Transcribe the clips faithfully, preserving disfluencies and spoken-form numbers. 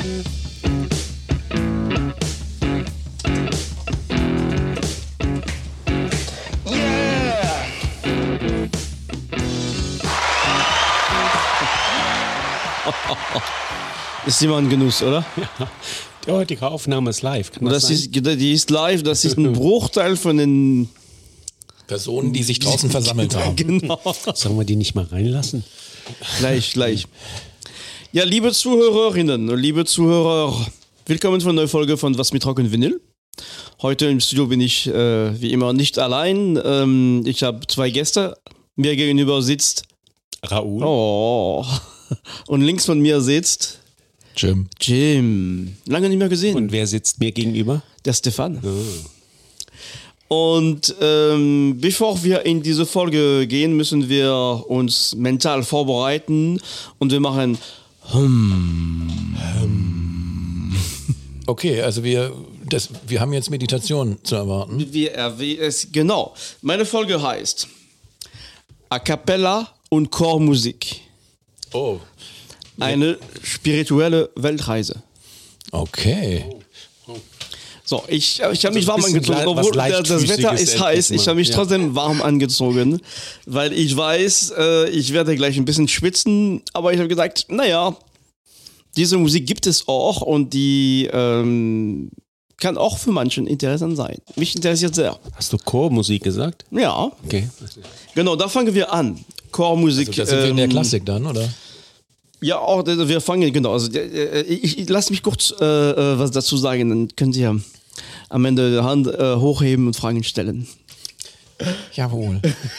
Ist immer ein Genuss, oder? Ja. Die heutige Aufnahme ist live. Kann das das ist, die ist live, das ist ein Bruchteil von den Personen, die sich draußen versammelt haben. Genau. Sollen wir die nicht mal reinlassen? Gleich, gleich. Ja, liebe Zuhörerinnen und liebe Zuhörer, willkommen zu einer neuen Folge von Was mit Rock und Vinyl. Heute im Studio bin ich äh, wie immer nicht allein. Ähm, ich habe zwei Gäste. Mir gegenüber sitzt Raoul. Oh. Und links von mir sitzt Jim. Jim. Lange nicht mehr gesehen. Und wer sitzt mir gegenüber? Der Stefan. Oh. Und ähm, bevor wir in diese Folge gehen, müssen wir uns mental vorbereiten und wir machen hum, hum. Okay, also wir, das, wir haben jetzt Meditation zu erwarten. Wir, äh, es, genau. Meine Folge heißt A Cappella und Chormusik. Oh. Eine spirituelle Weltreise. Okay. So, ich, ich habe mich warm bisschen angezogen, le- obwohl was der, das Wetter Leichtfüßiges ist heiß. endlich Ich habe mich mal. trotzdem warm angezogen, weil ich weiß, äh, ich werde gleich ein bisschen schwitzen. Aber ich habe gesagt, naja, diese Musik gibt es auch und die ähm, kann auch für manchen interessant sein. Mich interessiert sehr. Hast du Chormusik gesagt? Ja, Okay. genau, da fangen wir an. Chormusik. Also da sind wir in der ähm, Klassik dann, oder? Ja, auch, wir fangen, genau. Also, äh, ich, ich lass mich kurz äh, äh, was dazu sagen, dann könnt ihr am Ende die Hand äh, hochheben und Fragen stellen. Jawohl.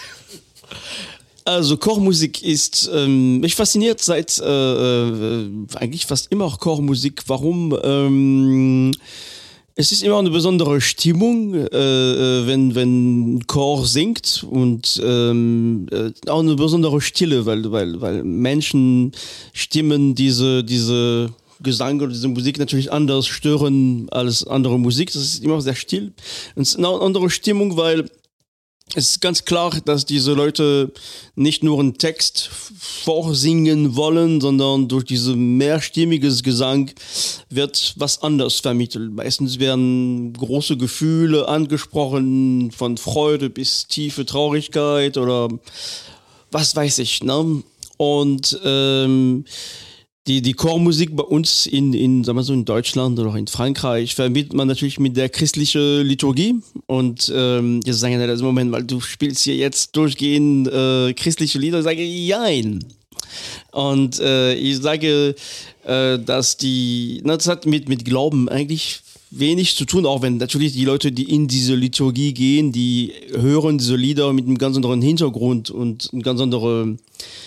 Also Chormusik ist, ähm, mich fasziniert seit äh, äh, eigentlich fast immer auch Chormusik. Warum? Ähm, es ist immer eine besondere Stimmung, äh, wenn, wenn ein Chor singt und ähm, äh, auch eine besondere Stille, weil, weil, weil Menschen Stimmen diese, diese Gesang oder diese Musik natürlich anders stören als andere Musik. Das ist immer sehr still. Und es ist eine andere Stimmung, weil es ist ganz klar, dass diese Leute nicht nur einen Text vorsingen wollen, sondern durch dieses mehrstimmiges Gesang wird was anderes vermittelt. Meistens werden große Gefühle angesprochen, von Freude bis tiefe Traurigkeit oder was weiß ich, ne? Und ähm, Die, die Chormusik bei uns in, in, sagen wir so, in Deutschland oder in Frankreich verbindet man natürlich mit der christlichen Liturgie. Und ähm, jetzt sagen ja, Moment, weil du spielst hier jetzt durchgehend äh, christliche Lieder. Ich sage, jein. Und äh, ich sage, äh, dass die, na, das hat mit, mit Glauben eigentlich wenig zu tun, auch wenn natürlich die Leute, die in diese Liturgie gehen, die hören diese Lieder mit einem ganz anderen Hintergrund und ein ganz andere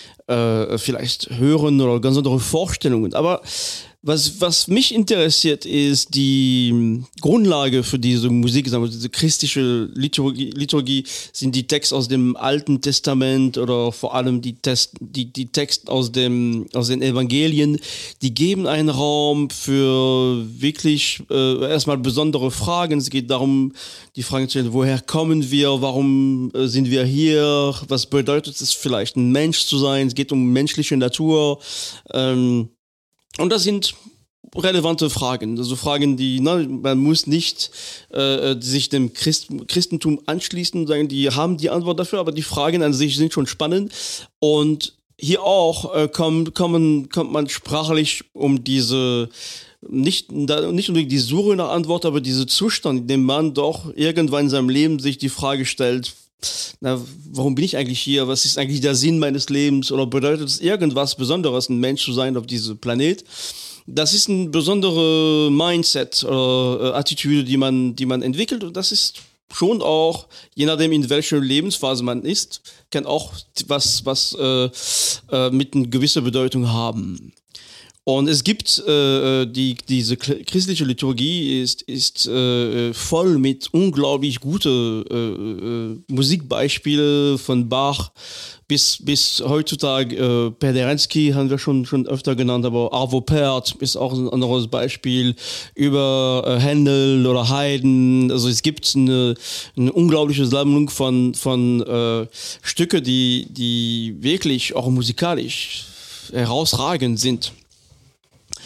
Äh, vielleicht hören oder ganz andere Vorstellungen. Aber was, was mich interessiert, ist die Grundlage für diese Musik, sagen wir, diese christliche Liturgie, Liturgie sind die Texte aus dem Alten Testament oder vor allem die, Test, die, die Texte aus, dem, aus den Evangelien. Die geben einen Raum für wirklich äh, erstmal besondere Fragen. Es geht darum, die Frage zu stellen, woher kommen wir, warum äh, sind wir hier, was bedeutet es vielleicht ein Mensch zu sein, es geht um menschliche Natur. Ähm, Und das sind relevante Fragen, also Fragen, die, ne, man muss nicht äh, sich dem Christ, Christentum anschließen und sagen, die haben die Antwort dafür, aber die Fragen an sich sind schon spannend. Und hier auch äh, kommt, kommen, kommt man sprachlich um diese, nicht, nicht unbedingt die Suche nach Antwort, aber diese Zustand, in dem man doch irgendwann in seinem Leben sich die Frage stellt, na, warum bin ich eigentlich hier? Was ist eigentlich der Sinn meines Lebens? Oder bedeutet es irgendwas Besonderes, ein Mensch zu sein auf diesem Planet? Das ist ein besonderes Mindset oder äh, Attitüde, die man, die man entwickelt. Und das ist schon auch, je nachdem in welcher Lebensphase man ist, kann auch was, was äh, äh, mit einer gewissen Bedeutung haben. Und es gibt äh, die, diese christliche Liturgie ist, ist äh, voll mit unglaublich guten äh, äh, Musikbeispielen von Bach bis, bis heutzutage. Äh, Penderecki haben wir schon, schon öfter genannt, aber Arvo Pärt ist auch ein anderes Beispiel über äh, Händel oder Haydn. Also es gibt eine, eine unglaubliche Sammlung von, von äh, Stücke, die, die wirklich auch musikalisch herausragend sind.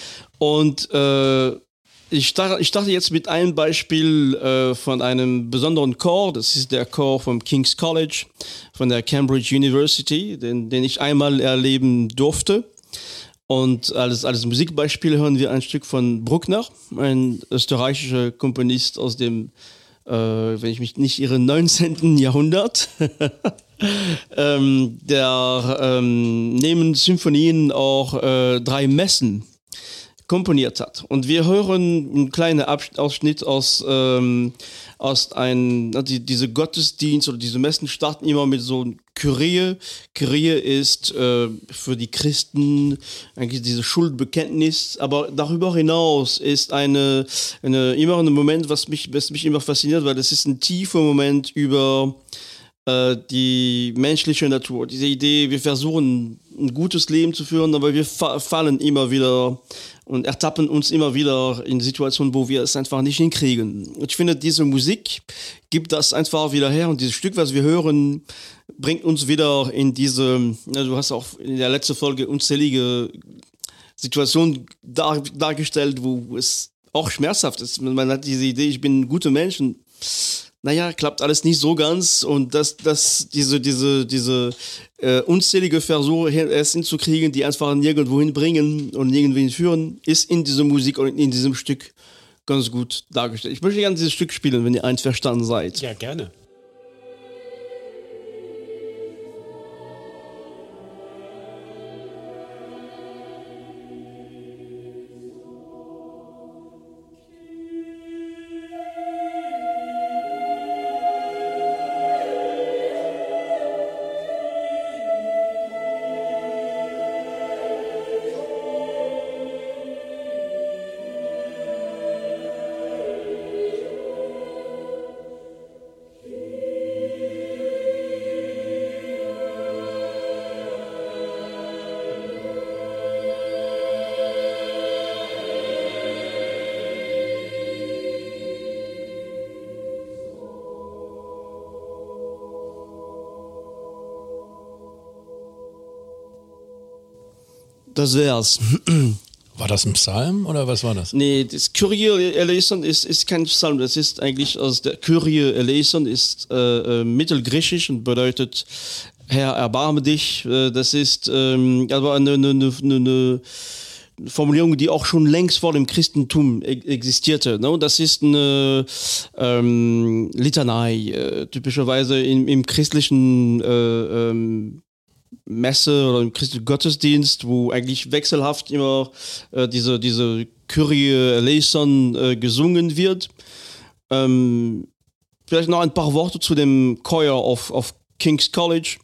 Und äh, ich, starte, ich starte jetzt mit einem Beispiel äh, von einem besonderen Chor. Das ist der Chor vom King's College, von der Cambridge University, den, den ich einmal erleben durfte. Und als, als Musikbeispiel hören wir ein Stück von Bruckner, ein österreichischer Komponist aus dem, äh, wenn ich mich nicht irre, neunzehnten Jahrhundert. ähm, der ähm, neben Symphonien auch äh, drei Messen komponiert hat. Und wir hören einen kleinen Ausschnitt aus, ähm, aus ein, die, diese Gottesdienst oder diese Messen starten immer mit so einem Kyrie. Kyrie ist äh, für die Christen eigentlich dieses Schuldbekenntnis, aber darüber hinaus ist eine, eine immer ein Moment, was mich, was mich immer fasziniert, weil das ist ein tiefer Moment über äh, die menschliche Natur. Diese Idee, wir versuchen ein gutes Leben zu führen, aber wir fa- fallen immer wieder und ertappen uns immer wieder in Situationen, wo wir es einfach nicht hinkriegen. Und ich finde, diese Musik gibt das einfach wieder her und dieses Stück, was wir hören, bringt uns wieder in diese, ja, du hast auch in der letzten Folge unzählige Situationen dar, dargestellt, wo es auch schmerzhaft ist. Man hat diese Idee, ich bin ein guter Mensch und naja, klappt alles nicht so ganz und dass das, diese, diese, diese äh, unzählige Versuche, es hinzukriegen, die einfach nirgendwo hinbringen und nirgendwo hinführen, ist in dieser Musik und in diesem Stück ganz gut dargestellt. Ich möchte gerne dieses Stück spielen, wenn ihr einverstanden seid. Ja, gerne. Das wär's. War das ein Psalm oder was war das? Nee, das Kyrie eleison ist, ist kein Psalm, das ist eigentlich aus der Kyrie eleison ist äh, äh, mittelgriechisch und bedeutet Herr, erbarme dich. Äh, das ist ähm, aber eine, eine, eine, eine Formulierung, die auch schon längst vor dem Christentum e- existierte. Ne? Das ist eine ähm, Litanei, äh, typischerweise im, im christlichen äh, ähm, Messe oder im christlichen Gottesdienst, wo eigentlich wechselhaft immer äh, diese, diese Kyrie eleison äh, gesungen wird. Ähm, vielleicht noch ein paar Worte zu dem Choir of, of King's College.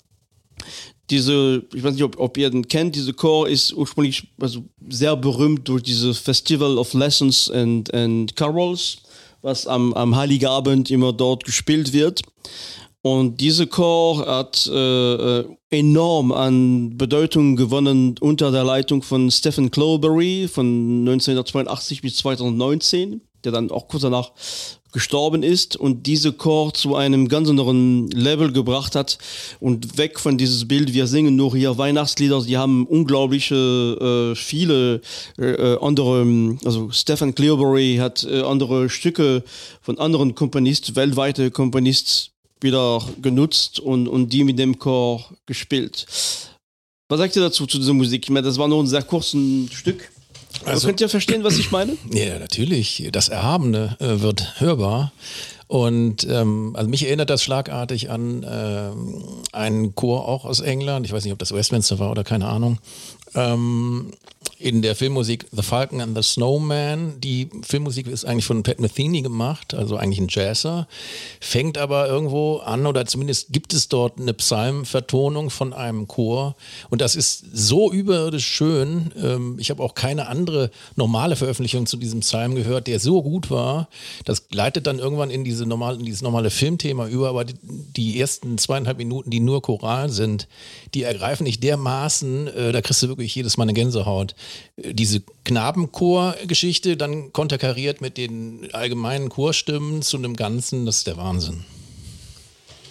Diese, ich weiß nicht, ob, ob ihr den kennt, dieser Chor ist ursprünglich also sehr berühmt durch dieses Festival of Lessons and, and Carols, was am, am Heiligabend immer dort gespielt wird. Und dieser Chor hat äh, enorm an Bedeutung gewonnen unter der Leitung von Stephen Cloberry von neunzehnhundertzweiundachtzig bis zweitausendneunzehn, der dann auch kurz danach gestorben ist und diese Chor zu einem ganz anderen Level gebracht hat und weg von dieses Bild, wir singen nur hier Weihnachtslieder, die haben unglaubliche äh, viele äh, andere, also Stephen Cloberry hat äh, andere Stücke von anderen Komponisten, weltweite Komponisten wieder genutzt und, und die mit dem Chor gespielt. Was sagt ihr dazu, zu dieser Musik? Ich meine, das war nur ein sehr kurzes Stück. Also, könnt ihr verstehen, was ich meine? Ja, natürlich. Das Erhabene äh, wird hörbar. Und ähm, also mich erinnert das schlagartig an äh, einen Chor auch aus England. Ich weiß nicht, ob das Westminster war oder keine Ahnung. Ähm, in der Filmmusik The Falcon and the Snowman. Die Filmmusik ist eigentlich von Pat Metheny gemacht, also eigentlich ein Jazzer, fängt aber irgendwo an oder zumindest gibt es dort eine Psalmvertonung von einem Chor und das ist so überirdisch schön. Ähm, ich habe auch keine andere normale Veröffentlichung zu diesem Psalm gehört, der so gut war. Das leitet dann irgendwann in, diese normal, in dieses normale Filmthema über, aber die, die ersten zweieinhalb Minuten, die nur Choral sind, die ergreifen nicht dermaßen, äh, da kriegst du wirklich jedes Mal eine Gänsehaut. Diese Knabenchor-Geschichte dann konterkariert mit den allgemeinen Chorstimmen zu einem Ganzen, das ist der Wahnsinn.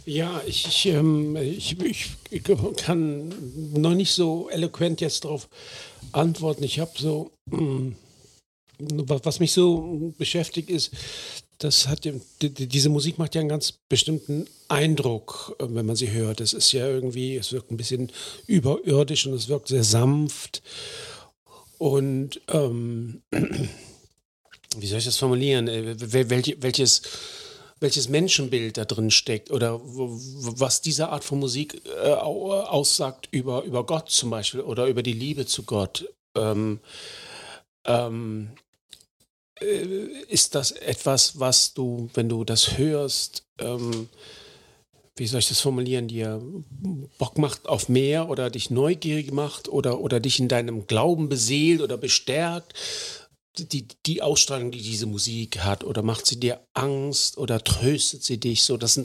Ja, ich, ich, ähm, ich, ich, ich kann noch nicht so eloquent jetzt darauf antworten. Ich habe so, ähm, was mich so beschäftigt ist, das hat die, die, diese Musik macht ja einen ganz bestimmten Eindruck, wenn man sie hört. Es ist ja irgendwie, es wirkt ein bisschen überirdisch und es wirkt sehr sanft. Und ähm, wie soll ich das formulieren? Wel, welches welches Menschenbild da drin steckt oder was diese Art von Musik äh, aussagt über, über Gott zum Beispiel oder über die Liebe zu Gott. Ähm, ähm, äh, ist das etwas, was du, wenn du das hörst, ähm, wie soll ich das formulieren, dir Bock macht auf mehr oder dich neugierig macht oder, oder dich in deinem Glauben beseelt oder bestärkt? Die, die Ausstrahlung, die diese Musik hat, oder macht sie dir Angst oder tröstet sie dich? So, das sind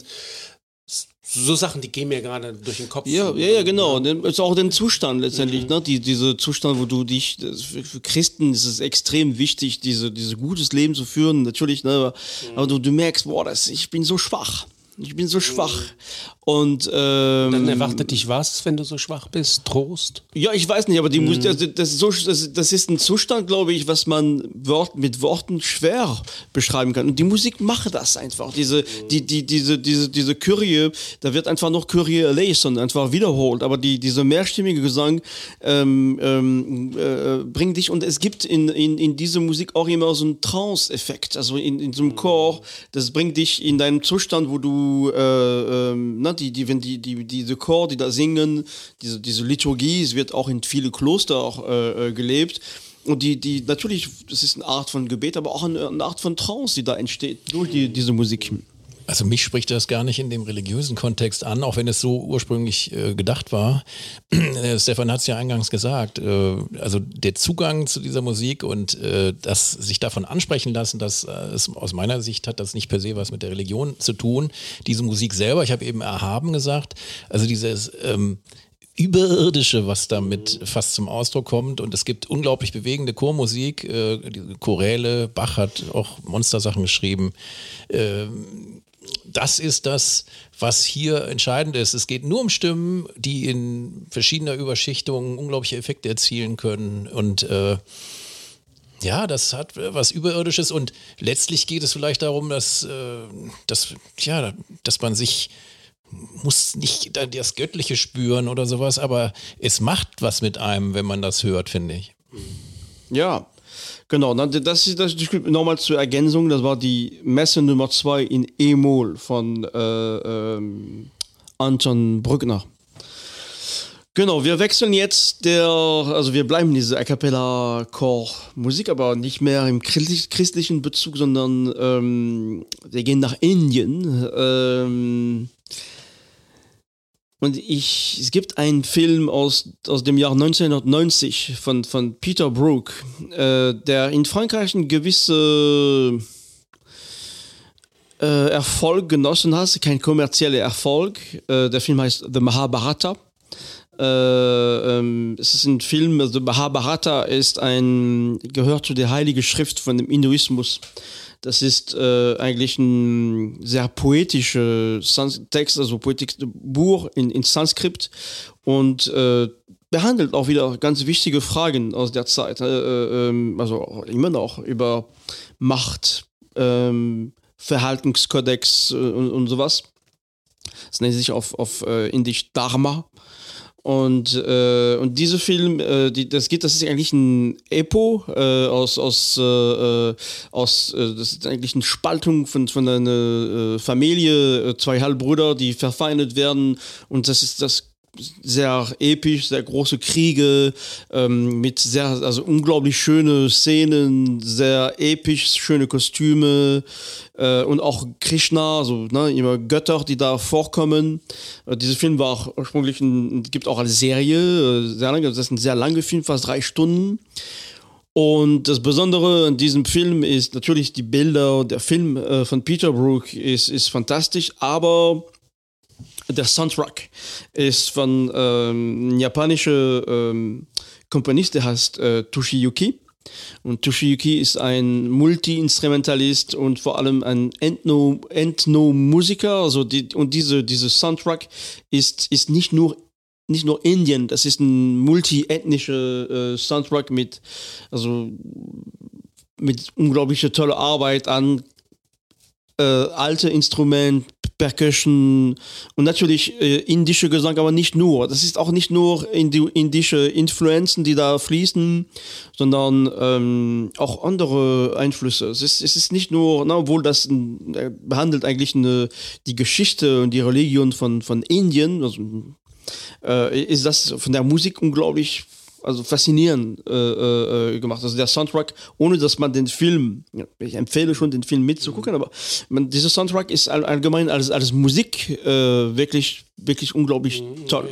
so Sachen, die gehen mir gerade durch den Kopf. Ja, ja, ja, genau. Das ist auch den Zustand letztendlich, mhm. ne? Die, diese Zustand, wo du dich, für, für Christen ist es extrem wichtig, diese, diese gutes Leben zu führen, natürlich, ne? Aber, mhm. aber du, du merkst, boah, das, ich bin so schwach. Ich bin so schwach. Und ähm, dann erwartet dich was, wenn du so schwach bist? Trost? Ja, ich weiß nicht, aber die mm. Musik, das, das, ist so, das, das ist ein Zustand, glaube ich, was man Wort, mit Worten schwer beschreiben kann. Und die Musik macht das einfach. Diese, mm. die, die, diese, diese, diese Kyrie, da wird einfach noch Kyrie eleison einfach wiederholt. Aber die, dieser mehrstimmige Gesang ähm, ähm, äh, bringt dich. Und es gibt in, in, in dieser Musik auch immer so einen Trance-Effekt. Also in, in so einem Chor, das bringt dich in deinen Zustand, wo du äh, ähm, na, die, die, wenn die, die, diese Chor, die da singen, diese, diese Liturgie, es wird auch in viele Kloster auch äh, gelebt. Und die, die, natürlich, das ist eine Art von Gebet, aber auch eine, eine Art von Trance, die da entsteht durch die, diese Musik. Also mich spricht das gar nicht in dem religiösen Kontext an, auch wenn es so ursprünglich äh, gedacht war. Stefan hat es ja eingangs gesagt, äh, also der Zugang zu dieser Musik und äh, das sich davon ansprechen lassen, dass äh, es aus meiner Sicht hat das nicht per se was mit der Religion zu tun. Diese Musik selber, ich habe eben erhaben gesagt, also dieses ähm, Überirdische, was damit fast zum Ausdruck kommt, und es gibt unglaublich bewegende Chormusik, äh, die Choräle, Bach hat auch Monstersachen geschrieben. äh, Das ist das, was hier entscheidend ist. Es geht nur um Stimmen, die in verschiedener Überschichtung unglaubliche Effekte erzielen können. Und äh, ja, das hat was Überirdisches. Und letztlich geht es vielleicht darum, dass, äh, dass, ja, dass man sich muss nicht das Göttliche spüren oder sowas, aber es macht was mit einem, wenn man das hört, finde ich. Ja. Genau, das ist das, nochmal zur Ergänzung, das war die Messe Nummer zwei in E-Moll von äh, ähm, Anton Brückner. Genau, wir wechseln jetzt der, also wir bleiben in dieser A Cappella Chor Musik, aber nicht mehr im christlichen Bezug, sondern ähm, wir gehen nach Indien. Ähm, Und ich, es gibt einen Film aus, aus dem Jahr neunzehnhundertneunzig von, von Peter Brook, äh, der in Frankreich einen gewissen äh, Erfolg genossen hat, kein kommerzieller Erfolg. Äh, der Film heißt The Mahabharata. Äh, ähm, es ist ein Film, also Mahabharata ist ein, gehört zu der Heiligen Schrift von dem Hinduismus. Das ist äh, eigentlich ein sehr poetischer Text, also poetisches Buch in, in Sanskrit und äh, behandelt auch wieder ganz wichtige Fragen aus der Zeit. Äh, äh, also immer noch über Macht, äh, Verhaltenskodex äh, und, und sowas. Das nennt sich auf, auf äh, Indisch Dharma. Und, äh, und dieser Film, äh, die, das geht, das ist eigentlich ein Epo äh, aus, aus, äh, aus äh, das ist eigentlich eine Spaltung von, von einer äh, Familie, äh, zwei Halbbrüder, die verfeindet werden. Und das ist das sehr episch, sehr große Kriege, ähm, mit sehr, also unglaublich schöne Szenen, sehr episch, schöne Kostüme äh, und auch Krishna, also ne, immer Götter, die da vorkommen. Äh, dieser Film war auch ursprünglich, ein, gibt auch als Serie, äh, sehr lange, das ist ein sehr langer Film, fast drei Stunden. Und das Besondere an diesem Film ist natürlich die Bilder, der Film äh, von Peter Brook ist, ist fantastisch, aber der Soundtrack ist von ähm, einem japanischen ähm, Komponist, der heißt äh, Toshiyuki. Und Toshiyuki ist ein Multi-Instrumentalist und vor allem ein Ethno, Ethno-Musiker. Also die, und diese, diese Soundtrack ist, ist nicht nur nicht nur Indien, das ist ein multi-ethnischer äh, Soundtrack mit, also mit unglaublicher toller Arbeit an äh, alte Instrument, Percussion und natürlich äh, indische Gesang, aber nicht nur. Das ist auch nicht nur indi- indische Influenzen, die da fließen, sondern ähm, auch andere Einflüsse. Es ist, es ist nicht nur, na, obwohl das ein, er behandelt eigentlich eine, die Geschichte und die Religion von, von Indien, also, äh, ist das von der Musik unglaublich also faszinierend äh, äh, gemacht. Also der Soundtrack, ohne dass man den Film, ja, ich empfehle schon, den Film mitzugucken, aber man, dieser Soundtrack ist all, allgemein als, als Musik äh, wirklich, wirklich unglaublich toll.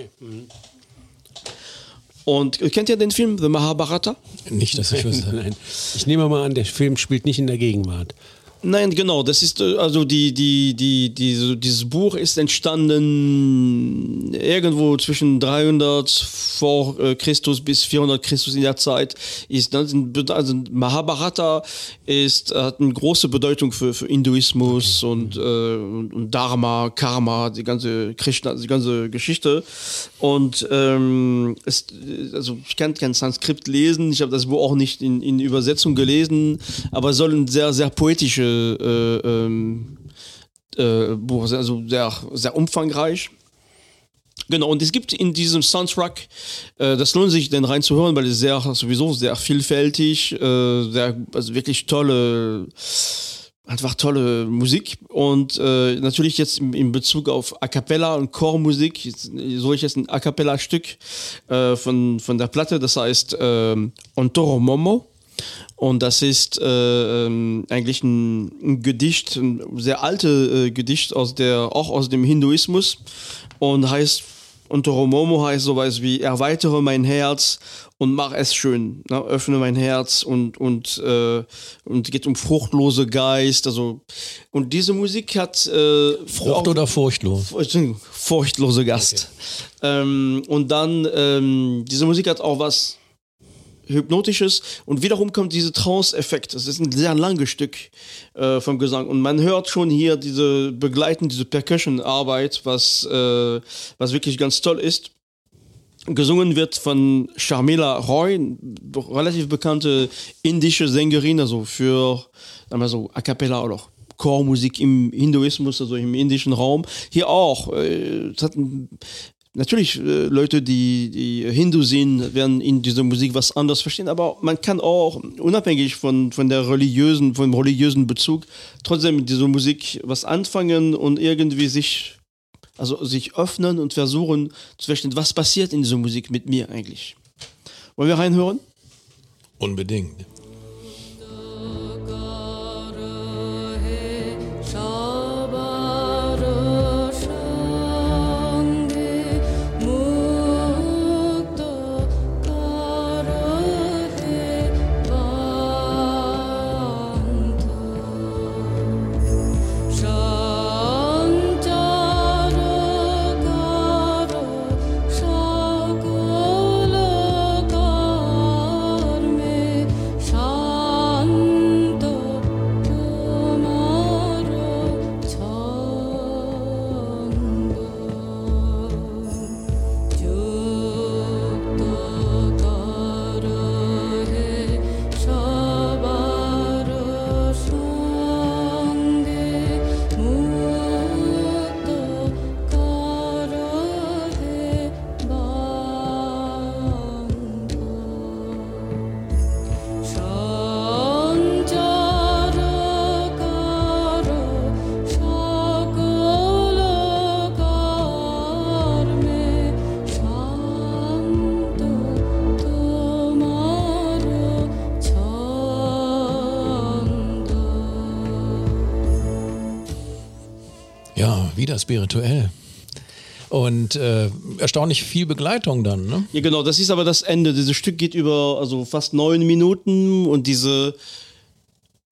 Und kennt ihr den Film The Mahabharata? Nicht, dass ich wüsste. Nein. Ich nehme mal an, der Film spielt nicht in der Gegenwart. Nein, genau, das ist äh, also die, die, die, die, dieses Buch ist entstanden irgendwo zwischen dreihundert vor äh, Christus bis vierhundert Christus in der Zeit. Ist, also Mahabharata ist, hat eine große Bedeutung für, für Hinduismus okay. und, äh, und, und Dharma, Karma, die ganze Krishna, die ganze Geschichte. Und ähm, es, also ich kann kein Sanskrit lesen, ich habe das Buch auch nicht in, in Übersetzung gelesen, aber es soll ein sehr, sehr poetische Äh, ähm, äh, Buch, also sehr, sehr umfangreich. Genau, und es gibt in diesem Soundtrack, äh, das lohnt sich, den reinzuhören, weil es sehr, sowieso sehr vielfältig, äh, sehr, also wirklich tolle, einfach tolle Musik. Und äh, natürlich jetzt in, in Bezug auf A Cappella und Chormusik, soll ich jetzt ein A Cappella-Stück äh, von, von der Platte, das heißt äh, Ontoro Momo. Und das ist äh, ähm, eigentlich ein, ein Gedicht, ein sehr altes äh, Gedicht aus der, auch aus dem Hinduismus und heißt, Ontoro Momo heißt sowas wie erweitere mein Herz und mach es schön, ne? Öffne mein Herz und und äh, und geht um fruchtlose Geist, also und diese Musik hat äh, Frucht oder furchtlos? Furchtlose Gast. Okay. Ähm, und dann ähm, diese Musik hat auch was Hypnotisches und wiederum kommt dieser Trance-Effekt. Das ist ein sehr langes Stück äh, vom Gesang und man hört schon hier diese begleitende, diese Percussion-Arbeit, was, äh, was wirklich ganz toll ist. Gesungen wird von Sharmila Roy, relativ bekannte indische Sängerin, also für sagen wir so A Cappella oder auch Chormusik im Hinduismus, also im indischen Raum. Hier auch. Äh, es hat ein Natürlich, äh, Leute, die, die Hindu sind, werden in dieser Musik was anderes verstehen, aber man kann auch, unabhängig von, von der religiösen, vom religiösen Bezug, trotzdem mit dieser Musik was anfangen und irgendwie sich, also sich öffnen und versuchen zu verstehen, was passiert in dieser Musik mit mir eigentlich. Wollen wir reinhören? Unbedingt. Wieder spirituell. Und äh, erstaunlich viel Begleitung dann, ne? Ja, genau, das ist aber das Ende. Dieses Stück geht über also fast neun Minuten und diese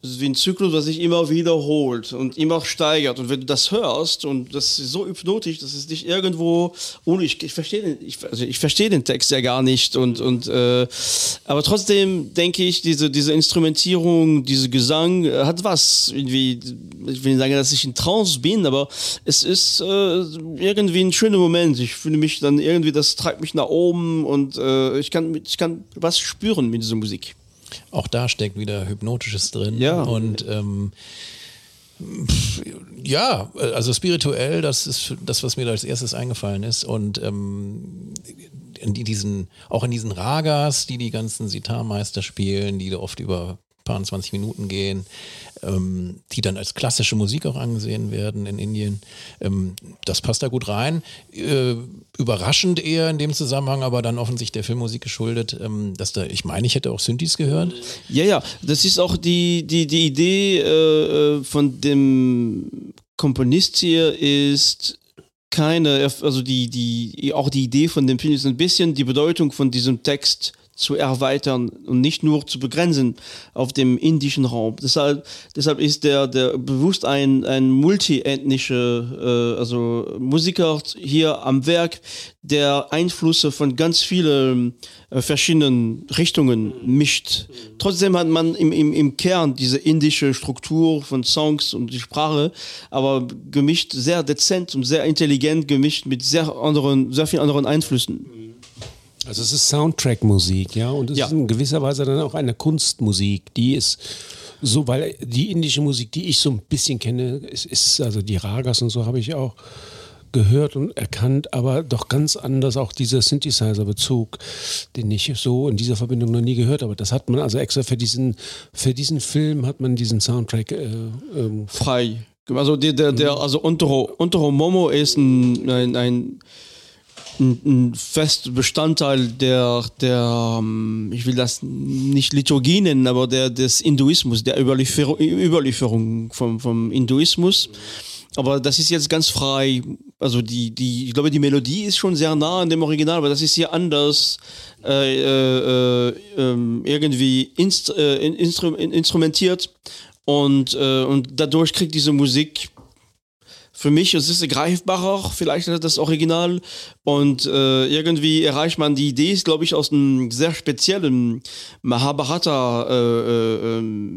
Das ist wie ein Zyklus, was sich immer wiederholt und immer steigert. Und wenn du das hörst, und das ist so hypnotisch, dass es dich irgendwo, ohne ich, ich verstehe den, ich, also ich verstehe den Text ja gar nicht. Und, und, äh, aber trotzdem denke ich, diese, diese Instrumentierung, dieser Gesang äh, hat was. Irgendwie, ich will nicht sagen, dass ich in Trance bin, aber es ist äh, irgendwie ein schöner Moment. Ich fühle mich dann irgendwie, das treibt mich nach oben und äh, ich kann, ich kann was spüren mit dieser Musik. Auch da steckt wieder Hypnotisches drin. Ja. Und ähm, pff, ja, also spirituell, das ist das, was mir da als erstes eingefallen ist. Und ähm, in diesen, auch in diesen Ragas, die die ganzen Sitar-Meister spielen, die da oft über ein paar zwanzig Minuten gehen, ähm, die dann als klassische Musik auch angesehen werden in Indien. Ähm, das passt da gut rein. Äh, überraschend eher in dem Zusammenhang, aber dann offensichtlich der Filmmusik geschuldet, ähm, dass da, ich meine, ich hätte auch Synthes gehört. Ja, ja, das ist auch die, die, die Idee äh, von dem Komponist hier ist keine, also die, die, auch die Idee von dem Film ist ein bisschen die Bedeutung von diesem Text zu erweitern und nicht nur zu begrenzen auf dem indischen Raum. Deshalb, deshalb ist der, der bewusst ein, ein multiethnischer, äh, also Musiker hier am Werk, der Einflüsse von ganz vielen äh, verschiedenen Richtungen mischt. Trotzdem hat man im, im, im Kern diese indische Struktur von Songs und die Sprache, aber gemischt sehr dezent und sehr intelligent gemischt mit sehr anderen, sehr vielen anderen Einflüssen. Also es ist Soundtrack-Musik, ja, und es Ja. ist in gewisser Weise dann auch eine Kunstmusik, die ist so, weil die indische Musik, die ich so ein bisschen kenne, ist, ist also die Ragas und so habe ich auch gehört und erkannt, aber doch ganz anders auch dieser Synthesizer-Bezug, den ich so in dieser Verbindung noch nie gehört, aber das hat man also extra für diesen, für diesen Film hat man diesen Soundtrack äh, ähm, Frei. Also der, der, der, also Ontoro, Ontoro Momo ist ein, ein, ein ein fest Bestandteil der, der, ich will das nicht Liturgie nennen, aber der, des Hinduismus, der Überlieferung, Überlieferung vom, vom Hinduismus. Aber das ist jetzt ganz frei, also die, die, ich glaube, die Melodie ist schon sehr nah an dem Original, aber das ist hier anders äh, äh, äh, irgendwie inst, äh, instru, instrumentiert und, äh, und dadurch kriegt diese Musik für mich, es ist greifbarer, vielleicht als das Original und äh, irgendwie erreicht man die Idee, ist glaube ich aus einem sehr speziellen Mahabharata äh, äh,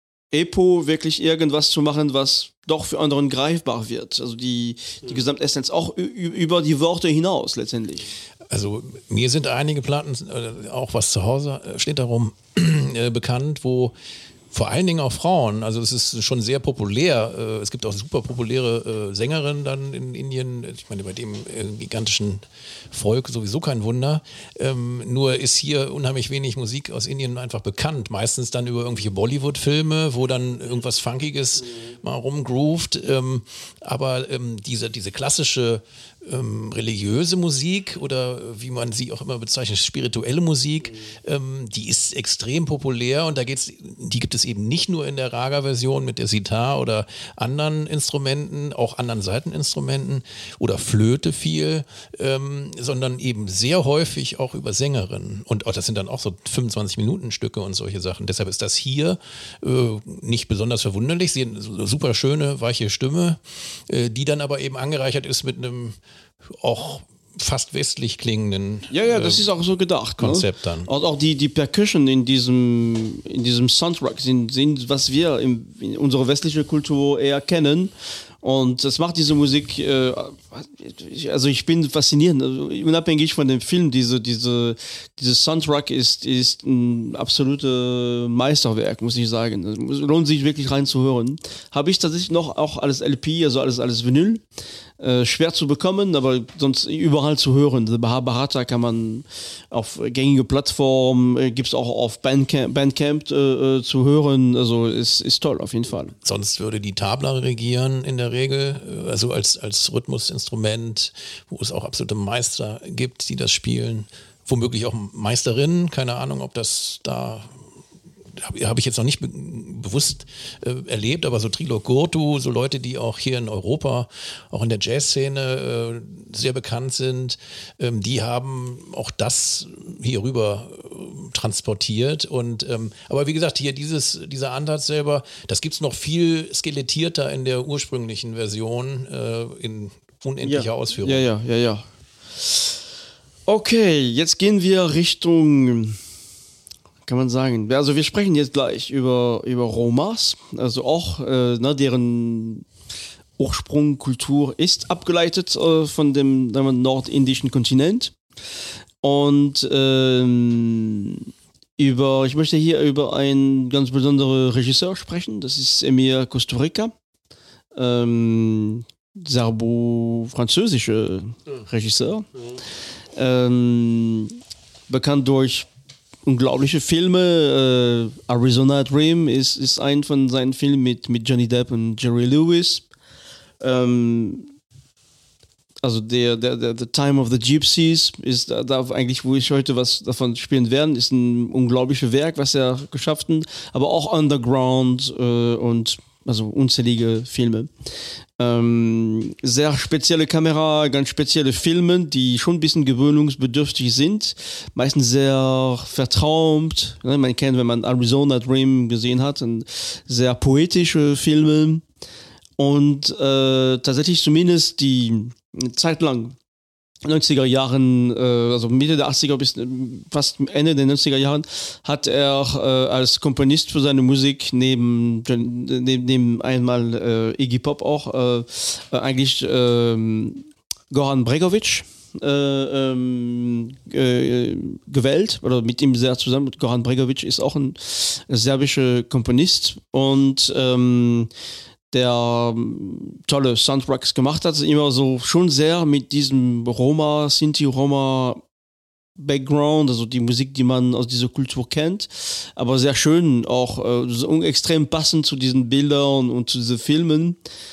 Epo wirklich irgendwas zu machen, was doch für anderen greifbar wird. Also die, die Gesamtessenz auch ü- über die Worte hinaus letztendlich. Also mir sind einige Platten, äh, auch was zu Hause äh, steht darum, äh, bekannt, wo vor allen Dingen auch Frauen, also es ist schon sehr populär, äh, es gibt auch super populäre äh, Sängerinnen dann in Indien, ich meine bei dem äh, gigantischen Volk sowieso kein Wunder, ähm, nur ist hier unheimlich wenig Musik aus Indien einfach bekannt, meistens dann über irgendwelche Bollywood-Filme, wo dann irgendwas Funkiges mal rumgroovt, ähm, aber ähm, diese, diese klassische Ähm, religiöse Musik oder wie man sie auch immer bezeichnet, spirituelle Musik, ähm, die ist extrem populär und da geht's, die gibt es eben nicht nur in der Raga-Version mit der Sitar oder anderen Instrumenten, auch anderen Saiteninstrumenten oder Flöte viel, ähm, sondern eben sehr häufig auch über Sängerinnen und oh, das sind dann auch so fünfundzwanzig Minuten Stücke und solche Sachen. Deshalb ist das hier äh, nicht besonders verwunderlich. Sie hat eine super schöne, weiche Stimme, äh, die dann aber eben angereichert ist mit einem auch fast westlich klingenden Ja, ja, das äh, ist auch so gedacht. Konzept ne? dann. Und auch die, die Percussion in diesem, in diesem Soundtrack sind, sind was wir im, in unserer westlichen Kultur eher kennen. Und das macht diese Musik, äh, also ich bin fasziniert, also unabhängig von dem Film, diese, diese, dieses Soundtrack ist, ist ein absolutes Meisterwerk, muss ich sagen. Es lohnt sich wirklich reinzuhören. Habe ich tatsächlich noch auch alles L P, also alles, alles Vinyl. Äh, schwer zu bekommen, aber sonst überall zu hören. The Mahabharata kann man auf gängige Plattformen, äh, gibt es auch auf Bandcamp, Bandcamp äh, zu hören. Also ist, ist toll, auf jeden Fall. Sonst würde die Tabla regieren in der Regel, also als, als Rhythmusinstrument, wo es auch absolute Meister gibt, die das spielen. Womöglich auch Meisterinnen, keine Ahnung, ob das da habe hab ich jetzt noch nicht be bewusst äh, erlebt, aber so Trilo Gurtu, so Leute, die auch hier in Europa, auch in der Jazzszene äh, sehr bekannt sind, ähm, die haben auch das hier rüber äh, transportiert. Und ähm, aber wie gesagt, hier dieses, dieser Ansatz selber, das gibt es noch viel skelettierter in der ursprünglichen Version, äh, in unendlicher ja. Ausführung. Ja, ja, ja, ja. Okay, jetzt gehen wir Richtung, kann man sagen, also wir sprechen jetzt gleich über, über Romas, also auch, äh, ne, deren Ursprung, Kultur ist abgeleitet äh, von dem sagen wir, nordindischen Kontinent. Und ähm, über, ich möchte hier über einen ganz besonderen Regisseur sprechen, das ist Emir Kusturica, ähm, serbo-französischer Regisseur. Ähm, bekannt durch unglaubliche Filme. Äh, Arizona Dream ist, ist ein von seinen Filmen mit, mit Johnny Depp und Jerry Lewis. Ähm, also der, der, der The Time of the Gypsies ist da, da eigentlich, wo ich heute was davon spielen werde, ist ein unglaubliches Werk, was er geschafft hat, aber auch Underground äh, und also unzählige Filme. Ähm, sehr spezielle Kamera, ganz spezielle Filme, die schon ein bisschen gewöhnungsbedürftig sind. Meistens sehr vertraumt. Ne? Man kennt, wenn man Arizona Dream gesehen hat, sehr poetische Filme. Und äh, tatsächlich zumindest die Zeit lang, neunziger Jahren, äh, also Mitte der achtziger bis fast Ende der neunziger Jahren, hat er äh, als Komponist für seine Musik neben, neben, neben einmal äh, Iggy Pop auch äh, eigentlich äh, Goran Bregovic äh, ähm, äh, gewählt, oder mit ihm sehr zusammen. Goran Bregovic ist auch ein serbischer Komponist und ähm, der tolle Soundtracks gemacht hat, immer so schon sehr mit diesem Roma, Sinti-Roma-Background, also die Musik, die man aus dieser Kultur kennt, aber sehr schön, auch äh, so extrem passend zu diesen Bildern und zu diesen Filmen.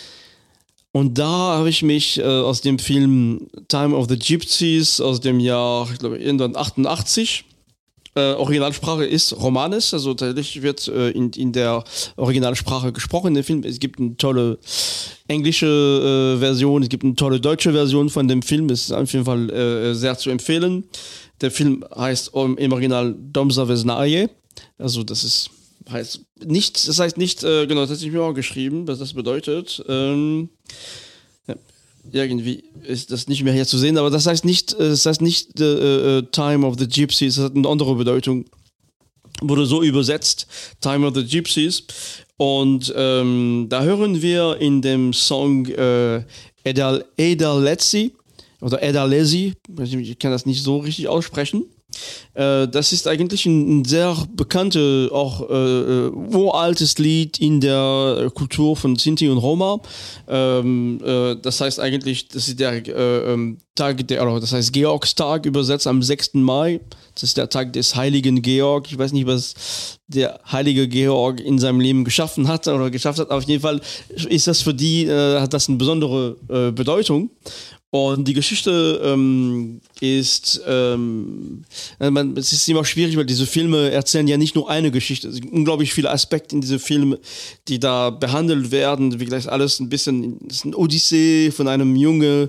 Und da habe ich mich äh, aus dem Film Time of the Gypsies aus dem Jahr, ich glaube, irgendwann achtundachtzig, Äh, Originalsprache ist Romanes, also tatsächlich wird äh, in, in der Originalsprache gesprochen in dem Film. Es gibt eine tolle englische äh, Version, es gibt eine tolle deutsche Version von dem Film, es ist auf jeden Fall äh, sehr zu empfehlen. Der Film heißt um, im Original Domza Veznaje, also das ist heißt nicht, das heißt nicht, äh, genau, das habe ich mir auch geschrieben, was das bedeutet. Ähm, ja. Irgendwie ist das nicht mehr hier zu sehen, aber das heißt nicht, das heißt nicht uh, uh, Time of the Gypsies, das hat eine andere Bedeutung. Wurde so übersetzt, Time of the Gypsies. Und ähm, da hören wir in dem Song äh, Edal, Edalezi oder Edalezi, ich kann das nicht so richtig aussprechen. Äh, das ist eigentlich ein, ein sehr bekanntes, auch äh, uraltes Lied in der Kultur von Sinti und Roma. Ähm, äh, das heißt eigentlich, das ist der äh, Tag, der, oder das heißt Georgstag übersetzt am sechsten Mai. Das ist der Tag des heiligen Georg. Ich weiß nicht, was der heilige Georg in seinem Leben geschaffen hat oder geschafft hat. Auf jeden Fall ist das für die, äh, hat das eine besondere äh, Bedeutung. Und die Geschichte ähm, ist, ähm, man, es ist immer schwierig, weil diese Filme erzählen ja nicht nur eine Geschichte. Es sind unglaublich viele Aspekte in diese Filme, die da behandelt werden. Wie gesagt, alles ein bisschen, das ist eine Odyssee von einem Junge,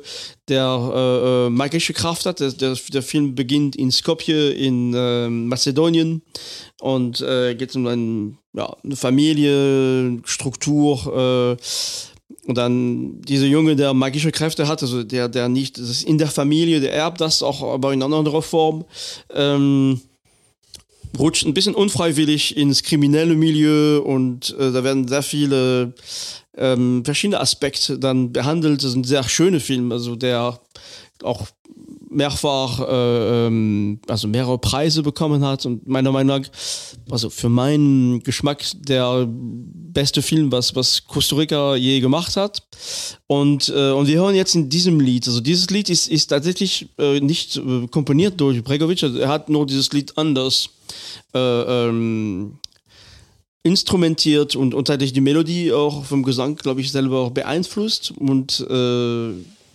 der äh, magische Kraft hat. Der, der, der Film beginnt in Skopje in äh, Mazedonien und äh, geht um ein, ja, eine Familie, Struktur, äh, und dann dieser Junge, der magische Kräfte hat, also der, der nicht, das ist in der Familie, der erbt das auch, aber in einer anderen Form, ähm, rutscht ein bisschen unfreiwillig ins kriminelle Milieu und äh, da werden sehr viele ähm, verschiedene Aspekte dann behandelt. Das ist ein sehr schöner Film, also der auch mehrfach, äh, ähm, also mehrere Preise bekommen hat und meiner Meinung nach, also für meinen Geschmack der beste Film, was, was Costa Rica je gemacht hat. Und, äh, und wir hören jetzt in diesem Lied, also dieses Lied ist, ist tatsächlich äh, nicht äh, komponiert durch Bregovic, also er hat nur dieses Lied anders äh, ähm, instrumentiert und, und tatsächlich die Melodie auch vom Gesang, glaube ich, selber beeinflusst und äh,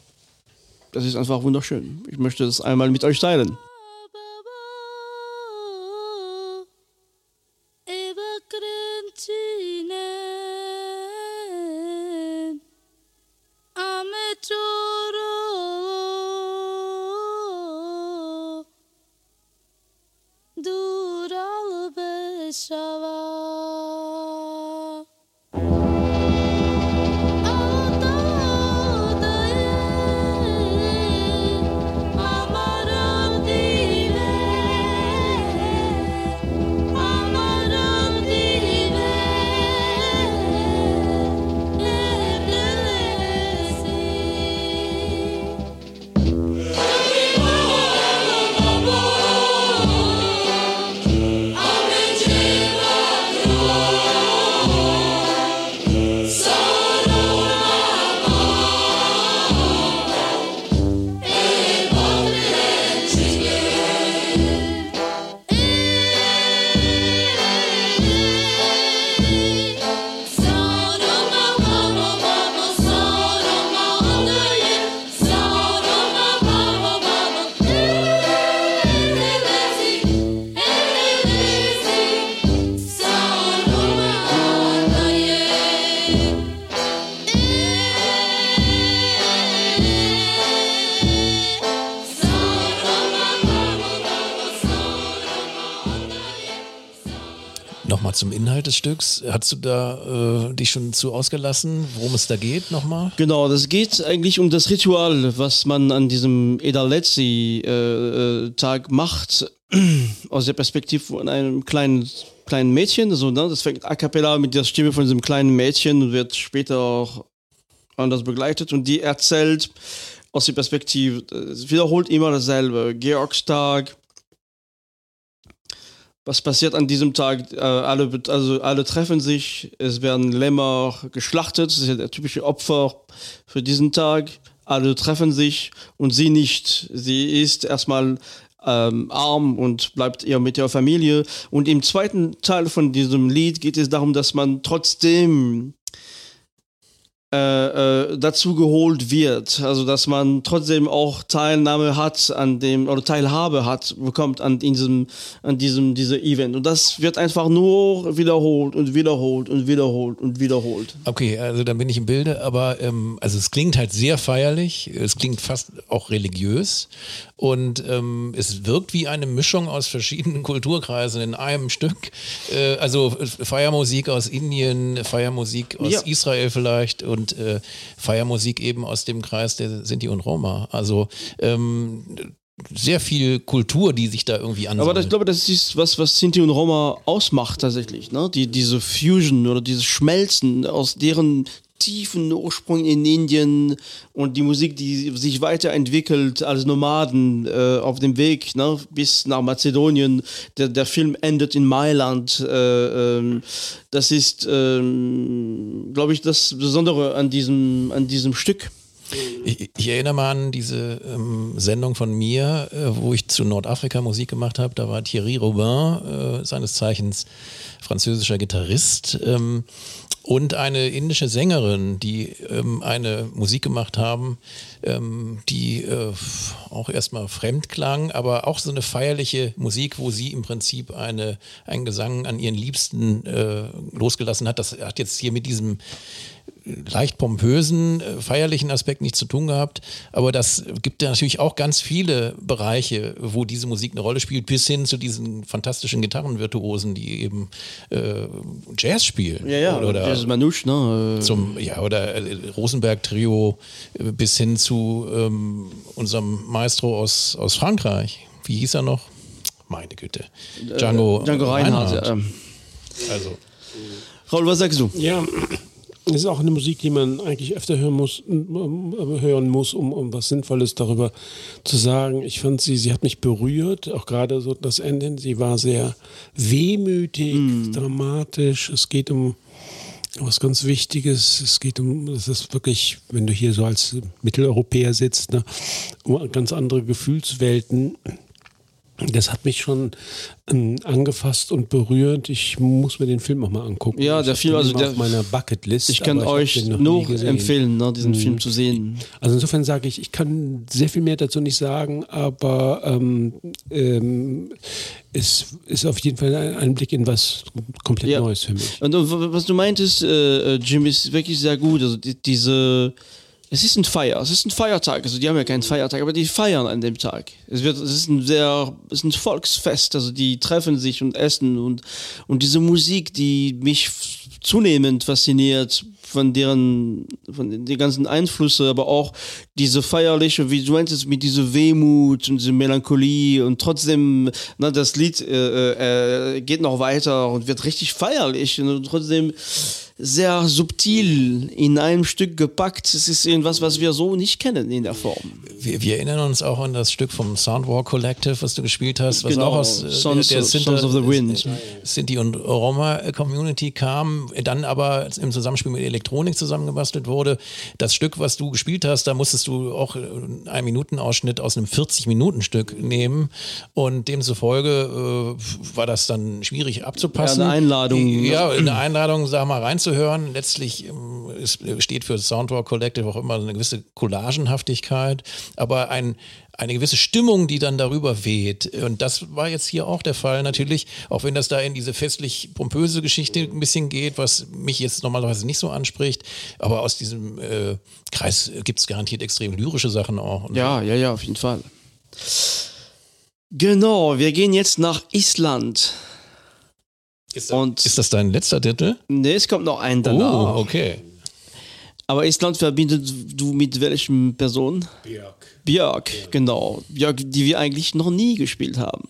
das ist einfach wunderschön. Ich möchte das einmal mit euch teilen. Eva Nochmal zum Inhalt des Stücks. Hast du da äh, dich schon zu ausgelassen, worum es da geht nochmal? Genau, das geht eigentlich um das Ritual, was man an diesem Edaletsi-Tag äh, macht, aus der Perspektive von einem kleinen, kleinen Mädchen. Also, ne, das fängt a cappella mit der Stimme von diesem kleinen Mädchen und wird später auch anders begleitet. Und die erzählt aus der Perspektive, es wiederholt immer dasselbe. Georgstag. Was passiert an diesem Tag? Äh, alle, also alle treffen sich, es werden Lämmer geschlachtet, das ist ja der typische Opfer für diesen Tag. Alle treffen sich und sie nicht. Sie ist erstmal ähm, arm und bleibt eher mit ihrer Familie. Und im zweiten Teil von diesem Lied geht es darum, dass man trotzdem Äh, äh, dazu geholt wird, also dass man trotzdem auch Teilnahme hat an dem oder Teilhabe hat, bekommt an diesem, an diesem, diesem Event und das wird einfach nur wiederholt und wiederholt und wiederholt und wiederholt. Okay, also dann bin ich im Bilde, aber ähm, also es klingt halt sehr feierlich, es klingt fast auch religiös und ähm, es wirkt wie eine Mischung aus verschiedenen Kulturkreisen in einem Stück, äh, also Feiermusik aus Indien, Feiermusik aus ja. Israel vielleicht und Und äh, Feiermusik eben aus dem Kreis der Sinti und Roma. Also ähm, sehr viel Kultur, die sich da irgendwie ansammelt. Aber das, ich glaube, das ist was, was Sinti und Roma ausmacht tatsächlich. Ne? Die, diese Fusion oder dieses Schmelzen aus deren tiefen Ursprung in Indien und die Musik, die sich weiterentwickelt als Nomaden äh, auf dem Weg, ne, bis nach Mazedonien. Der, der Film endet in Mailand. Äh, ähm, das ist, ähm, glaube ich, das Besondere an diesem, an diesem Stück. Ich, ich erinnere mal an diese ähm, Sendung von mir, äh, wo ich zu Nordafrika Musik gemacht habe. Da war Thierry Robin, äh, seines Zeichens französischer Gitarrist, ähm, und eine indische Sängerin, die ähm, eine Musik gemacht haben, ähm, die äh, auch erstmal fremd klang, aber auch so eine feierliche Musik, wo sie im Prinzip eine, einen Gesang an ihren Liebsten äh, losgelassen hat. Das hat jetzt hier mit diesem leicht pompösen, äh, feierlichen Aspekt nichts zu tun gehabt, aber das gibt ja natürlich auch ganz viele Bereiche, wo diese Musik eine Rolle spielt, bis hin zu diesen fantastischen Gitarrenvirtuosen, die eben äh, Jazz spielen. Ja, ja, oder Jazz Manouche, ne? Zum, ja, oder äh, Rosenberg-Trio äh, bis hin zu ähm, unserem Maestro aus, aus Frankreich. Wie hieß er noch? Meine Güte. Django, äh, Django Reinhardt. Reinhardt. Ja. Also. Raul, was sagst du? Ja, das ist auch eine Musik, die man eigentlich öfter hören muss, hören muss, um, um was Sinnvolles darüber zu sagen. Ich fand sie, sie hat mich berührt, auch gerade so das Ende. Sie war sehr wehmütig, mm. dramatisch. Es geht um was ganz Wichtiges. Es geht um, es ist wirklich, wenn du hier so als Mitteleuropäer sitzt, ne, um ganz andere Gefühlswelten. Das hat mich schon ähm, angefasst und berührt. Ich muss mir den Film nochmal angucken. Ja, ich der Film, also der, auf meiner Bucketlist. Ich kann euch nur empfehlen, ne, diesen hm. Film zu sehen. Also insofern sage ich, ich kann sehr viel mehr dazu nicht sagen, aber ähm, ähm, es ist auf jeden Fall ein Einblick in was komplett ja. Neues für mich. Und was du meintest, äh, Jim, ist wirklich sehr gut. Also die, diese Es ist ein Feier, es ist ein Feiertag, also die haben ja keinen Feiertag, aber die feiern an dem Tag. Es wird, es ist ein sehr, es ist ein Volksfest, also die treffen sich und essen und, und diese Musik, die mich zunehmend fasziniert von deren, von den ganzen Einflüsse, aber auch diese feierliche, wie du meintest, mit dieser Wehmut und diese Melancholie und trotzdem, na, das Lied äh, äh, geht noch weiter und wird richtig feierlich und trotzdem sehr subtil in einem Stück gepackt. Es ist irgendwas, was wir so nicht kennen in der Form. Wir, wir erinnern uns auch an das Stück vom Soundwalk Collective, was du gespielt hast, was genau, auch aus äh, Sons, der, der Sinti, Sons of the Wind. Sinti und Roma-Community kam, dann aber im Zusammenspiel mit Elektronik zusammengebastelt wurde. Das Stück, was du gespielt hast, da musstest du auch einen Ein-Minuten-Ausschnitt aus einem vierzig-Minuten-Stück nehmen und demzufolge äh, war das dann schwierig abzupassen. Ja, eine Einladung. Ja, eine Einladung, sag mal, reinzuhören. Letztlich ähm, es steht für Soundwalk Collective auch immer eine gewisse Collagenhaftigkeit, aber ein, eine gewisse Stimmung, die dann darüber weht. Und das war jetzt hier auch der Fall natürlich, auch wenn das da in diese festlich pompöse Geschichte ein bisschen geht, was mich jetzt normalerweise nicht so anspricht. Aber aus diesem äh, Kreis gibt es garantiert extrem lyrische Sachen auch. Ja, ja, ja, auf jeden Fall. Genau, wir gehen jetzt nach Island. Ist das, Und ist das dein letzter Titel? Ne, es kommt noch ein danach. Oh, okay. Aber Island verbindet du mit welchen Personen? Björk. Björk, ja. Genau. Björk, die wir eigentlich noch nie gespielt haben.